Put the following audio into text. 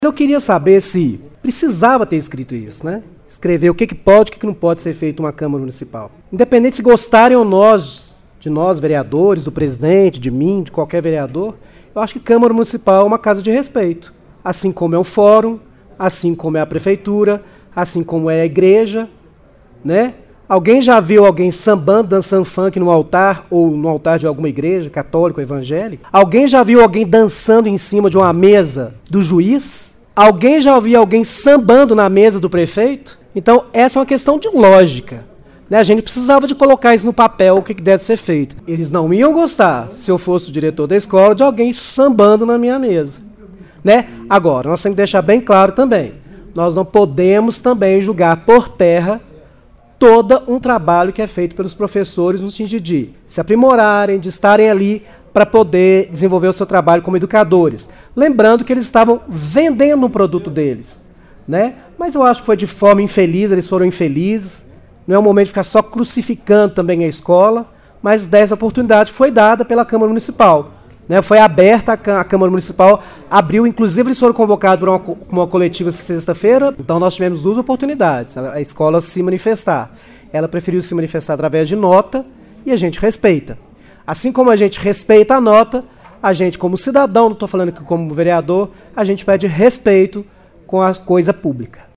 Eu queria saber se precisava ter escrito isso, né? Escrever o que pode e o que não pode ser feito numa Câmara Municipal. Independente se gostarem ou de nós, vereadores, do presidente, de mim, de qualquer vereador, eu acho que Câmara Municipal é uma casa de respeito. Assim como é o fórum, assim como é a prefeitura, assim como é a igreja, né? Alguém já viu alguém sambando, dançando funk no altar, ou no altar de alguma igreja, católica ou evangélica? Alguém já viu alguém dançando em cima de uma mesa do juiz? Alguém já viu alguém sambando na mesa do prefeito? Então, essa é uma questão de lógica, né? A gente precisava de colocar isso no papel, o que deve ser feito. Eles não iam gostar, se eu fosse o diretor da escola, de alguém sambando na minha mesa, né? Agora, nós temos que deixar bem claro também, nós não podemos também julgar por terra todo um trabalho que é feito pelos professores no sentido de se aprimorarem, de estarem ali para poder desenvolver o seu trabalho como educadores. Lembrando que eles estavam vendendo o produto deles, né? Mas eu acho que foi de forma infeliz, eles foram infelizes. Não é o momento de ficar só crucificando também a escola, mas dessa oportunidade foi dada pela Câmara Municipal, né? Foi aberta a Câmara Municipal, abriu, inclusive eles foram convocados para uma coletiva sexta-feira, então nós tivemos duas oportunidades, a escola se manifestar. Ela preferiu se manifestar através de nota e a gente respeita. Assim como a gente respeita a nota, a gente como cidadão, não estou falando que como vereador, a gente pede respeito com a coisa pública.